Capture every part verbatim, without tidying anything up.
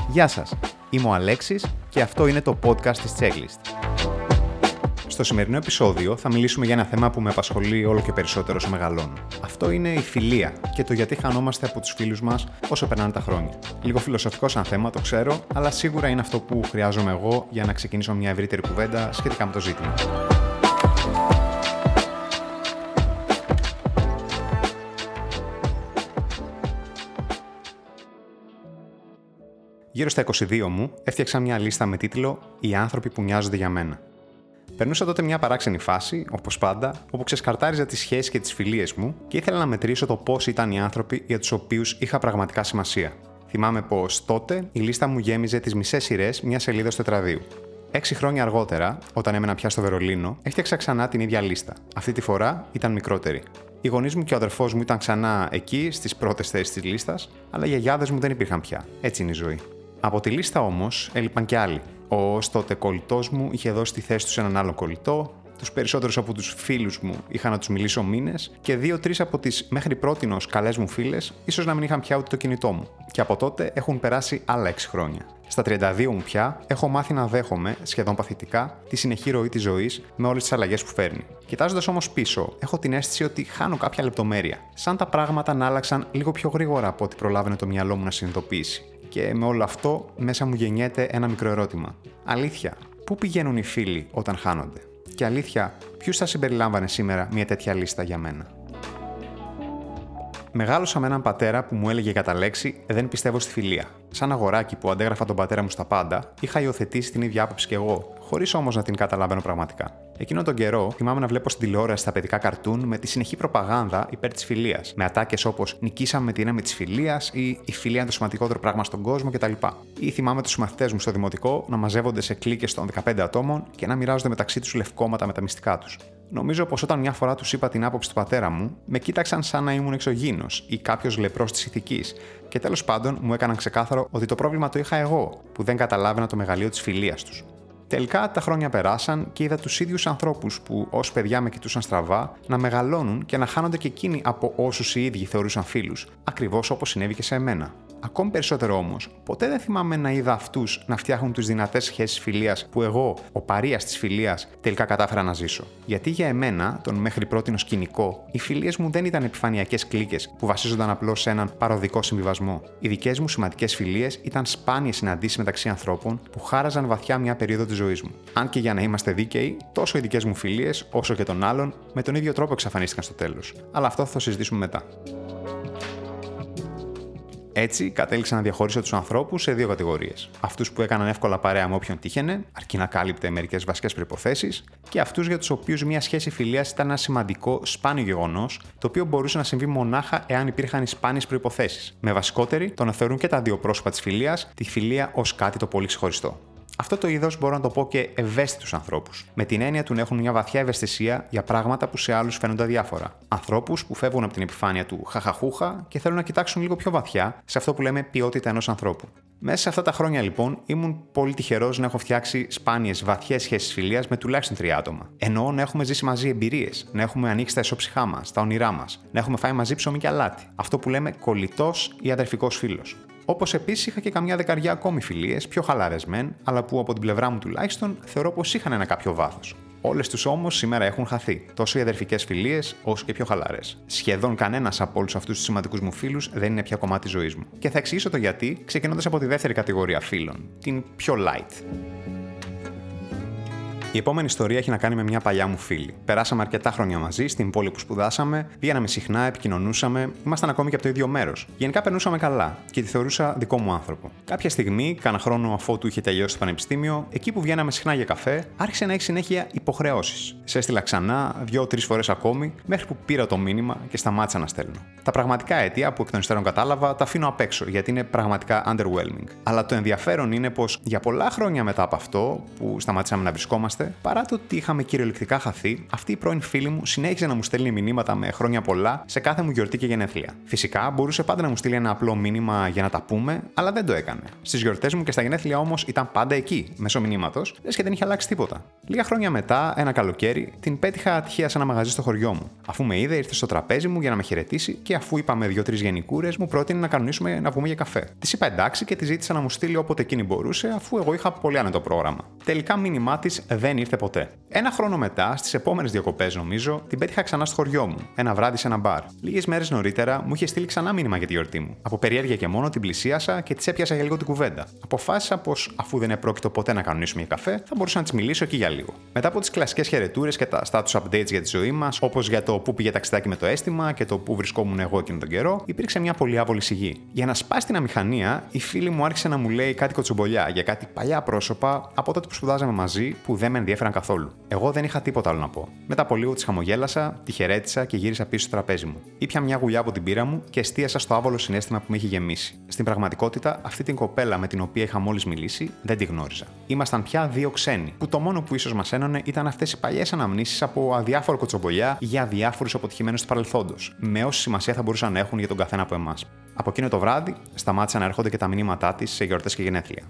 Γεια σας, είμαι ο Αλέξης και αυτό είναι το podcast της Checklist. Στο σημερινό επεισόδιο θα μιλήσουμε για ένα θέμα που με απασχολεί όλο και περισσότερο όσο μεγαλώνω. Αυτό είναι η φιλία και το γιατί χανόμαστε από τους φίλους μας όσο περνάνε τα χρόνια. Λίγο φιλοσοφικό σαν θέμα, το ξέρω, αλλά σίγουρα είναι αυτό που χρειάζομαι εγώ για να ξεκινήσω μια ευρύτερη κουβέντα σχετικά με το ζήτημα. Γύρω στα είκοσι δύο μου έφτιαξα μια λίστα με τίτλο «Οι άνθρωποι που νοιάζονται για μένα». Περνούσα τότε μια παράξενη φάση, όπως πάντα, όπου ξεσκαρτάριζα τις σχέσεις και τις φιλίες μου και ήθελα να μετρήσω το πώς ήταν οι άνθρωποι για τους οποίους είχα πραγματικά σημασία. Θυμάμαι πως τότε η λίστα μου γέμιζε τις μισές σειρές μιας σελίδας τετραδίου. Έξι χρόνια αργότερα, όταν έμενα πια στο Βερολίνο, έφτιαξα ξανά την ίδια λίστα. Αυτή τη φορά ήταν μικρότερη. Οι γονείς μου και ο αδερφός μου ήταν ξανά εκεί, στις πρώτες θέσεις της λίστας, αλλά οι γιαγιάδες μου δεν υπήρχαν πια. Έτσι είναι η ζωή. Από τη λίστα όμως έλειπαν και άλλοι. Ο ως τότε κολλητός μου είχε δώσει τη θέση του σε έναν άλλον κολλητό, τους περισσότερους από τους φίλους μου είχα να τους μιλήσω μήνες και δύο-τρεις από τις μέχρι πρότινος καλές μου φίλες ίσως να μην είχαν πια ούτε το κινητό μου. Και από τότε έχουν περάσει άλλα έξι χρόνια. Στα τριάντα δύο μου πια έχω μάθει να δέχομαι, σχεδόν παθητικά, τη συνεχή ροή της ζωής με όλες τις αλλαγές που φέρνει. Κοιτάζοντας όμως πίσω, έχω την αίσθηση ότι χάνω κάποια λεπτομέρεια. Σαν τα πράγματα να άλλαξαν λίγο πιο γρήγορα από ό,τι προλάβαινε το μυαλό μου να συνειδητοποιήσει. Και με όλο αυτό, μέσα μου γεννιέται ένα μικρό ερώτημα. Αλήθεια, πού πηγαίνουν οι φίλοι όταν χάνονται? Και αλήθεια, ποιους θα συμπεριλάμβανε σήμερα μια τέτοια λίστα για μένα? Μεγάλωσα με έναν πατέρα που μου έλεγε κατά λέξη «Δεν πιστεύω στη φιλία». Σαν αγοράκι που αντέγραφα τον πατέρα μου στα πάντα, είχα υιοθετήσει την ίδια άποψη κι εγώ, χωρίς όμως να την καταλαβαίνω πραγματικά. Εκείνον τον καιρό, θυμάμαι να βλέπω στην τηλεόραση τα παιδικά καρτούν με τη συνεχή προπαγάνδα υπέρ της φιλίας. Με ατάκες όπως «Νικήσαμε με τη δύναμη της φιλίας» ή «Η φιλία είναι το σημαντικότερο πράγμα στον κόσμο» κτλ. Ή θυμάμαι τους μαθητές μου στο δημοτικό να μαζεύονται σε κλίκες των δεκαπέντε ατόμων και να μοιράζονται μεταξύ τους λευκόματα με τα μυστικά τους. Νομίζω πως όταν μια φορά τους είπα την άποψη του πατέρα μου, με κοίταξαν σαν να ήμουν εξωγήινος ή κάποιος λεπρός της ηθικής. Και τέλος πάντων μου έκαναν ξεκάθαρο ότι το πρόβλημα το είχα εγώ, που δεν καταλάβαινα το μεγαλείο της φιλίας τους. Τελικά τα χρόνια περάσαν και είδα τους ίδιους ανθρώπους που ως παιδιά με κοιτούσαν στραβά να μεγαλώνουν και να χάνονται και εκείνοι από όσους οι ίδιοι θεωρούσαν φίλους, ακριβώς όπως συνέβη και σε εμένα. Ακόμη περισσότερο όμως, ποτέ δεν θυμάμαι να είδα αυτούς να φτιάχνουν τις δυνατές σχέσεις φιλίας που εγώ, ο παρείας της φιλίας, τελικά κατάφερα να ζήσω. Γιατί για εμένα, τον μέχρι πρότινο σκηνικό, οι φιλίες μου δεν ήταν επιφανειακές κλίκες που βασίζονταν απλώς σε έναν παροδικό συμβιβασμό. Οι δικές μου σημαντικές φιλίες ήταν σπάνιες συναντήσεις μεταξύ ανθρώπων που χάραζαν βαθιά μια περίοδο της ζωής μου. Αν και για να είμαστε δίκαιοι, τόσο οι δικές μου φιλίες όσο και των άλλων με τον ίδιο τρόπο εξαφανίστηκαν στο τέλος. Αλλά αυτό θα το συζητήσουμε μετά. Έτσι, κατέληξα να διαχωρίσω τους ανθρώπους σε δύο κατηγορίες. Αυτούς που έκαναν εύκολα παρέα με όποιον τύχαινε, αρκεί να κάλυπτε μερικές βασικές προϋποθέσεις, και αυτούς για τους οποίους μια σχέση φιλίας ήταν ένα σημαντικό, σπάνιο γεγονός, το οποίο μπορούσε να συμβεί μονάχα εάν υπήρχαν οι σπάνιες προϋποθέσεις. Με βασικότερη το να θεωρούν και τα δύο πρόσωπα της φιλίας τη φιλία ως κάτι το πολύ ξεχωριστό. Αυτό το είδος μπορώ να το πω και ευαίσθητους ανθρώπους. Με την έννοια του να έχουν μια βαθιά ευαισθησία για πράγματα που σε άλλους φαίνονται αδιάφορα. Ανθρώπους που φεύγουν από την επιφάνεια του χαχαχούχα και θέλουν να κοιτάξουν λίγο πιο βαθιά σε αυτό που λέμε ποιότητα ενός ανθρώπου. Μέσα σε αυτά τα χρόνια λοιπόν ήμουν πολύ τυχερός να έχω φτιάξει σπάνιες βαθιές σχέσεις φιλίας με τουλάχιστον τρία άτομα. Εννοώ να έχουμε ζήσει μαζί εμπειρίες, να έχουμε ανοίξει τα ισόψυχά μας, τα όνειρά μας, να έχουμε φάει μαζί ψωμί και αλάτι. Αυτό που λέμε κολλητός ή αδερφικός φίλος. Όπως επίσης είχα και καμιά δεκαριά ακόμη φιλίες, πιο χαλαρές μεν, αλλά που από την πλευρά μου τουλάχιστον θεωρώ πως είχαν ένα κάποιο βάθος. Όλες τους όμως σήμερα έχουν χαθεί, τόσο οι αδερφικές φιλίες όσο και πιο χαλαρές. Σχεδόν κανένας από όλους αυτούς τους σημαντικούς μου φίλους δεν είναι πια κομμάτι της ζωής μου. Και θα εξηγήσω το γιατί, ξεκινώντας από τη δεύτερη κατηγορία φίλων, την πιο light. Η επόμενη ιστορία έχει να κάνει με μια παλιά μου φίλη. Περάσαμε αρκετά χρόνια μαζί στην πόλη που σπουδάσαμε, βγαίναμε συχνά, επικοινωνούσαμε, ήμασταν ακόμη και από το ίδιο μέρος. Γενικά περνούσαμε καλά και τη θεωρούσα δικό μου άνθρωπο. Κάποια στιγμή, κάνα χρόνο αφότου είχε τελειώσει το πανεπιστήμιο, εκεί που βγαίναμε συχνά για καφέ, άρχισε να έχει συνέχεια υποχρεώσεις. Σε έστειλα ξανά, δύο-τρεις φορές ακόμη, μέχρι που πήρα το μήνυμα και σταμάτησα να στέλνω. Τα πραγματικά αίτια που εκ των υστέρων κατάλαβα τα αφήνω απ' έξω, γιατί είναι πραγματικά underwhelming. Αλλά το ενδιαφέρον είναι πως για πολλά χρόνια μετά από αυτό, που σταματήσαμε να βρισκόμαστε θυμάστε, παρά το ότι είχαμε κυριολεκτικά χαθεί, αυτή η πρώην φίλη μου συνέχιζε να μου στέλνει μηνύματα με χρόνια πολλά σε κάθε μου γιορτή και γενέθλια. Φυσικά μπορούσε πάντα να μου στείλει ένα απλό μήνυμα για να τα πούμε, αλλά δεν το έκανε. Στις γιορτές μου και στα γενέθλια όμως ήταν πάντα εκεί, μέσω μηνύματος, λες και δεν είχε αλλάξει τίποτα. Λίγα χρόνια μετά, ένα καλοκαίρι, την πέτυχα τυχαία σε ένα μαγαζί στο χωριό μου. Αφού με είδε, ήρθε στο τραπέζι μου για να με χαιρετήσει και αφού είπαμε δύο-τρει γενικούρες, μου πρότεινε να κανονίσουμε να βγούμε για καφέ. Τη είπα εντάξει και τη ζήτησα να μου στείλει όποτε εκείνη μπορούσε, αφού εγώ είχα πολύ άνετο πρόγραμμα. Τελικά μήνυμά τη δεν ήρθε ποτέ. Ένα χρόνο μετά, στις επόμενες διακοπές νομίζω, την πέτυχα ξανά στο χωριό μου, ένα βράδυ σε ένα μπαρ. Λίγες μέρες νωρίτερα μου είχε στείλει ξανά μήνυμα για τη γιορτή μου. Από περιέργεια και μόνο την πλησίασα και τη έπιασα για λίγο την κουβέντα. Αποφάσισα πως αφού δεν επρόκειτο ποτέ να κανονίσουμε για καφέ, θα μπορούσα να τη μιλήσω εκεί για λίγο. Μετά από τις κλασικές χαιρετούρες και τα status updates για τη ζωή μας, όπως για το πού πήγε ταξιδάκι με το αίσθημα και το πού βρισκόμουν εγώ εκείνον τον καιρό, υπήρξε μια πολύ άβολη σιγή. Για να σπάσει την αμηχανία, η φίλη μου άρχισε να μου λέει κάτι κοτσομπολιά για κάτι παλιά πρόσωπα από τότε που σπουδάζαμε μαζί που δεν με ενδιαφέραν καθόλου. Εγώ δεν είχα τίποτα άλλο να πω. Μετά από λίγο τη χαμογέλασα, τη χαιρέτησα και γύρισα πίσω στο τραπέζι μου. Ήπια μια γουλιά από την πύρα μου και εστίασα στο άβολο συναίσθημα που με είχε γεμίσει. Στην πραγματικότητα, αυτή την κοπέλα με την οποία είχα μόλις μιλήσει δεν τη γνώριζα. Ήμασταν πια δύο ξένοι, που το μόνο που ίσως μας ένωνε ήταν αυτές οι παλιές αναμνήσεις από αδιάφορο κοτσομπολιά για διάφορους αποτυχημένους του παρελθόντος, με όση σημασία θα μπορούσαν να έχουν για τον καθένα από εμάς. Από εκείνο το βράδυ, σταμάτησαν να έρχονται και τα μηνύματά της σε γιορτές και γενέθλια.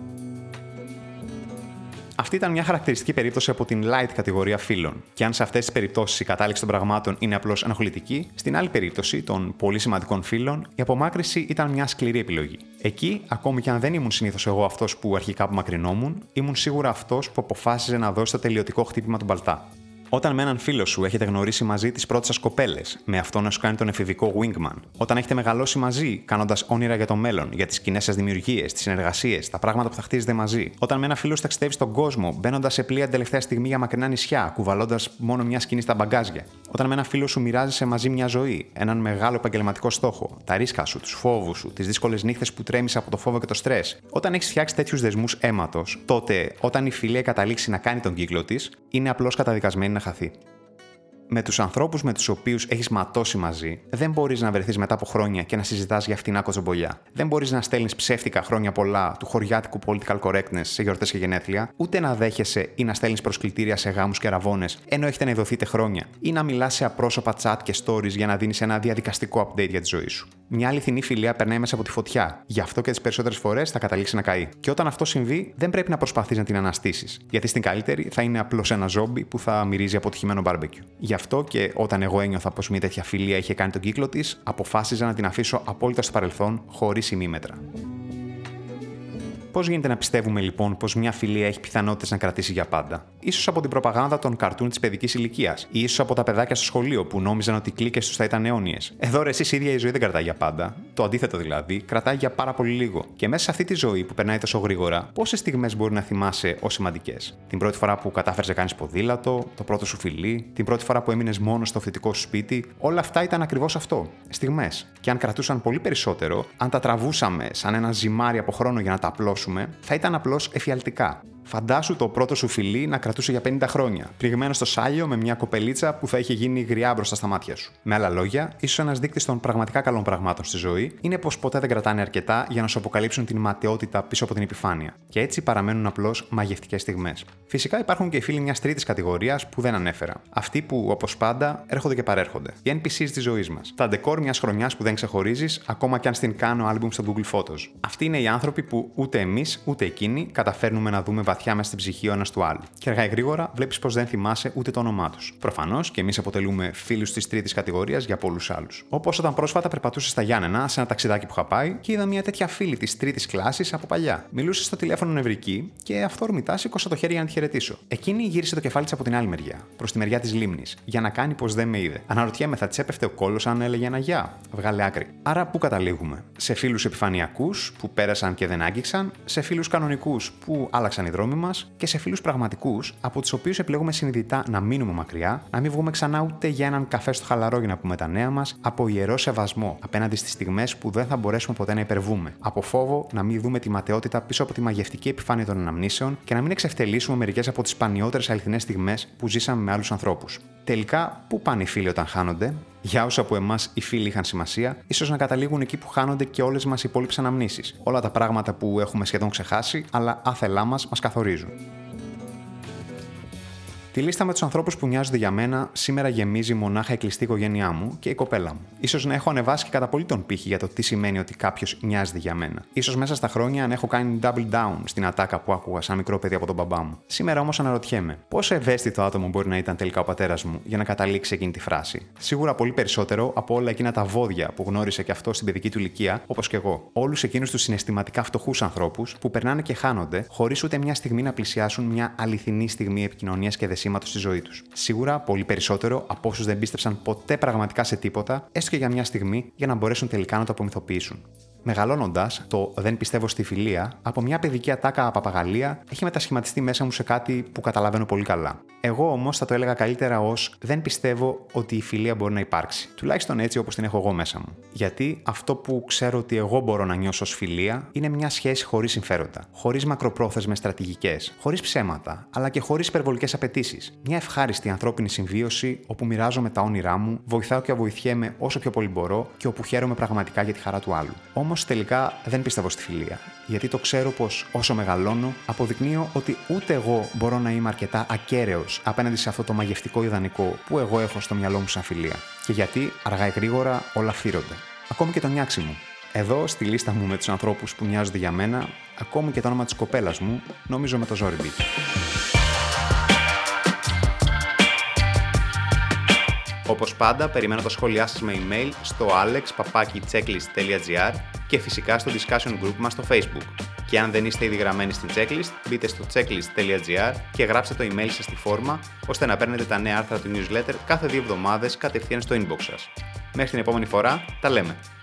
Αυτή ήταν μια χαρακτηριστική περίπτωση από την light κατηγορία φίλων. Και αν σε αυτές τις περιπτώσεις η κατάληξη των πραγμάτων είναι απλώς ενοχλητική, στην άλλη περίπτωση των πολύ σημαντικών φίλων, η απομάκρυνση ήταν μια σκληρή επιλογή. Εκεί, ακόμη και αν δεν ήμουν συνήθως εγώ αυτός που αρχικά απομακρυνόμουν, ήμουν σίγουρα αυτός που αποφάσιζε να δώσει το τελειωτικό χτύπημα του μπαλτά. Όταν με έναν φίλο σου έχετε γνωρίσει μαζί τις πρώτες σας κοπέλες, με αυτό να σου κάνει τον εφηβικό wingman. Όταν έχετε μεγαλώσει μαζί, κάνοντας όνειρα για το μέλλον, για τις κοινές σας δημιουργίες, τις συνεργασίες, τα πράγματα που θα χτίζετε μαζί. Όταν με έναν φίλο σου ταξιδεύει στον κόσμο, μπαίνοντας σε πλοία την τελευταία στιγμή για μακρινά νησιά, κουβαλώντας μόνο μια σκηνή στα μπαγκάζια. Όταν με έναν φίλο σου μοιράζεσαι μαζί μια ζωή, έναν μεγάλο επαγγελματικό στόχο, τα ρίσκα σου, τους φόβους σου, τις δύσκολες νύχτες που τρέμεις από το φόβο και το στρες. Όταν έχεις φτιάξει τέτοιους δεσμούς αίματος, τότε όταν η φιλία καταλήξει να κάνει τον κύκλο της, είναι απλώς καταδικασμένη να χαθεί. Με τους ανθρώπους με τους οποίους έχεις ματώσει μαζί, δεν μπορείς να βρεθείς μετά από χρόνια και να συζητάς για φτηνά κοτσομπολιά. Δεν μπορείς να στέλνεις ψεύτικα χρόνια πολλά του χωριάτικου political correctness σε γιορτές και γενέθλια, ούτε να δέχεσαι ή να στέλνεις προσκλητήρια σε γάμους και ραβώνες, ενώ έχετε να ειδωθείτε χρόνια, ή να μιλάς σε απρόσωπα chat και stories για να δίνεις ένα διαδικαστικό update για τη ζωή σου. Μια αληθινή φιλία περνάει μέσα από τη φωτιά, γι' αυτό και τις περισσότερες φορές θα καταλήξει να καεί. Και όταν αυτό συμβεί, δεν πρέπει να προσπαθείς να την αναστήσεις, γιατί στην καλύτερη θα είναι απλώς ένα ζόμπι που θα μυρίζει αποτυχημένο barbecue. Γι' αυτό και όταν εγώ ένιωθα πως μια τέτοια φιλία είχε κάνει τον κύκλο της, αποφάσιζα να την αφήσω απόλυτα στο παρελθόν, χωρίς ημίμετρα. Πώς γίνεται να πιστεύουμε λοιπόν πως μια φιλία έχει πιθανότητες να κρατήσει για πάντα? Ίσως από την προπαγάνδα των καρτούν της παιδικής ηλικίας, ή ίσως από τα παιδάκια στο σχολείο που νόμιζαν ότι οι κλίκες τους θα ήταν αιώνιες. Εδώ ρε, εσείς ίδια η ζωή δεν κρατάει για πάντα. Το αντίθετο δηλαδή, κρατάει για πάρα πολύ λίγο. Και μέσα σε αυτή τη ζωή που περνάει τόσο γρήγορα, πόσες στιγμές μπορεί να θυμάσαι ως σημαντικές? Την πρώτη φορά που κατάφερες να κάνεις ποδήλατο, το πρώτο σου φιλί, την πρώτη φορά που έμεινες μόνος στο φοιτητικό σου σπίτι, όλα αυτά ήταν ακριβώς αυτό. Στιγμές. Και αν κρατούσαν πολύ περισσότερο, αν τα τραβούσαμε σαν ένα ζυμάρι από χρόνο για να τα απλώσουμε, θα ήταν απλώς εφιαλτικά. Φαντάσου το πρώτο σου φιλί να κρατούσε για πενήντα χρόνια, πληγμένο στο σάλιο με μια κοπελίτσα που θα είχε γίνει γριά μπροστά στα μάτια σου. Με άλλα λόγια, ίσως ένας δείκτης των πραγματικά καλών πραγμάτων στη ζωή είναι πως ποτέ δεν κρατάνε αρκετά για να σου αποκαλύψουν την ματαιότητα πίσω από την επιφάνεια. Και έτσι παραμένουν απλώς μαγευτικές στιγμές. Φυσικά υπάρχουν και οι φίλοι μιας τρίτης κατηγορίας που δεν ανέφερα. Αυτοί που, όπως πάντα, έρχονται και παρέρχονται. Οι εν πι σις της ζωής μας. Τα ντεκόρ μιας χρονιάς που δεν ξεχωρίζεις, ακόμα κι αν στην κάνω άλμπουμ στο Google Photos. Αυτοί είναι οι άνθρωποι που ούτε εμείς ούτε εκείνοι καταφέρνουμε να δούμε βαθιά μέσα στην ψυχή ο ένας του άλλου. Και αργά ή γρήγορα βλέπεις πως δεν θυμάσαι ούτε το όνομά τους. Προφανώς και εμείς αποτελούμε φίλους της τρίτης κατηγορίας για πολλούς άλλους. Όπως όταν πρόσφατα περπατούσα στα Γιάννενα σε ένα ταξιδάκι που είχα πάει και είδα μια τέτοια φίλη της τρίτης κλάσης από παλιά. Μιλούσε στο τηλέφωνο νευρική και αυθόρμητα σήκωσα το χέρι για να τη χαιρετήσω. Εκείνη γύρισε το κεφάλι της από την άλλη μεριά, προς τη μεριά της λίμνης, για να κάνει πως δεν με είδε. Αναρωτιέμαι, θα της έπεφτε ο κόλλος αν έλεγε ένα γεια? Βγάλε άκρη. Άρα πού καταλήγουμε? Σε φίλους επιφανειακούς που πέρασαν και δεν άγγιξαν, σε φίλους κανονικούς που άλλαξαν οι δρόμοι μας και σε φίλους πραγματικούς από τους οποίους επιλέγουμε συνειδητά να μείνουμε μακριά, να μην βγούμε ξανά ούτε για έναν καφέ στο χαλαρό για να πούμε τα νέα μας, από ιερό σεβασμό απέναντι στις στιγμές που δεν θα μπορέσουμε ποτέ να υπερβούμε, από φόβο να μην δούμε τη ματαιότητα πίσω από τη μαγευτική επιφάνεια των αναμνήσεων και να μην εξευτελίσουμε μερικές από τις σπανιότερες αληθινές στιγμές που ζήσαμε με άλλους ανθρώπους. Τελικά, πού πάνε οι φίλοι όταν χάνονται? Για όσους από εμάς οι φίλοι είχαν σημασία, ίσως να καταλήγουν εκεί που χάνονται και όλες μας οι υπόλοιπες αναμνήσεις. Όλα τα πράγματα που έχουμε σχεδόν ξεχάσει, αλλά άθελά μας μας καθορίζουν. Τη λίστα με τους ανθρώπους που νοιάζονται για μένα σήμερα γεμίζει μονάχα η κλειστή οικογένειά μου και η κοπέλα μου. Ίσως να έχω ανεβάσει και κατά πολύ τον πύχη για το τι σημαίνει ότι κάποιος νοιάζεται για μένα. Ίσως μέσα στα χρόνια να έχω κάνει double down στην ατάκα που άκουγα σαν μικρό παιδί από τον μπαμπά μου. Σήμερα όμως αναρωτιέμαι, πόσο ευαίσθητο άτομο μπορεί να ήταν τελικά ο πατέρας μου για να καταλήξει εκείνη τη φράση. Σίγουρα πολύ περισσότερο από όλα εκείνα τα βόδια που γνώρισε και αυτό στην παιδική του ηλικία, όπως και εγώ. Όλους εκείνους τους συναισθηματικά φτωχούς ανθρώπους που περνάνε και χάνονται χωρίς ούτε μια στιγμή να πλησιάσουν μια αληθινή στιγμή επικοινωνίας και δεσίματος στη ζωή τους. Σίγουρα πολύ περισσότερο από όσους δεν πίστεψαν ποτέ πραγματικά σε τίποτα, έστω και για μια στιγμή, για να μπορέσουν τελικά να το απομυθοποιήσουν. Μεγαλώνοντας, το «δεν πιστεύω στη φιλία» από μια παιδική ατάκα παπαγαλία έχει μετασχηματιστεί μέσα μου σε κάτι που καταλαβαίνω πολύ καλά. Εγώ όμως θα το έλεγα καλύτερα ως «δεν πιστεύω ότι η φιλία μπορεί να υπάρξει». Τουλάχιστον έτσι όπως την έχω εγώ μέσα μου. Γιατί αυτό που ξέρω ότι εγώ μπορώ να νιώσω ως φιλία είναι μια σχέση χωρίς συμφέροντα, χωρίς μακροπρόθεσμες στρατηγικές, χωρίς ψέματα, αλλά και χωρίς υπερβολικές απαιτήσεις. Μια ευχάριστη ανθρώπινη συμβίωση όπου μοιράζομαι τα όνειρά μου, βοηθάω και βοηθιέμαι όσο πιο πολύ μπορώ και όπου χαίρομαι πραγματικά για τη χαρά του άλλου. Όμως τελικά δεν πιστεύω στη φιλία, γιατί το ξέρω πως όσο μεγαλώνω, αποδεικνύω ότι ούτε εγώ μπορώ να είμαι αρκετά ακέραιος απέναντι σε αυτό το μαγευτικό ιδανικό που εγώ έχω στο μυαλό μου σαν φιλία. Και γιατί αργά ή γρήγορα όλα φθείρονται. Ακόμη και το νιάξι μου. Εδώ στη λίστα μου με τους ανθρώπους που νοιάζονται για μένα, ακόμη και το όνομα της κοπέλας μου, νομίζω με το ζόρι μπήκε. Όπως πάντα, περιμένω τα σχόλιά σας με email στο alex παπάκι checklist τελεία gr και φυσικά στο discussion group μας στο Facebook. Και αν δεν είστε ήδη γραμμένοι στην checklist, μπείτε στο checklist τελεία gr και γράψτε το email σας στη φόρμα, ώστε να παίρνετε τα νέα άρθρα του newsletter κάθε δύο εβδομάδες κατευθείαν στο inbox σας. Μέχρι την επόμενη φορά, τα λέμε!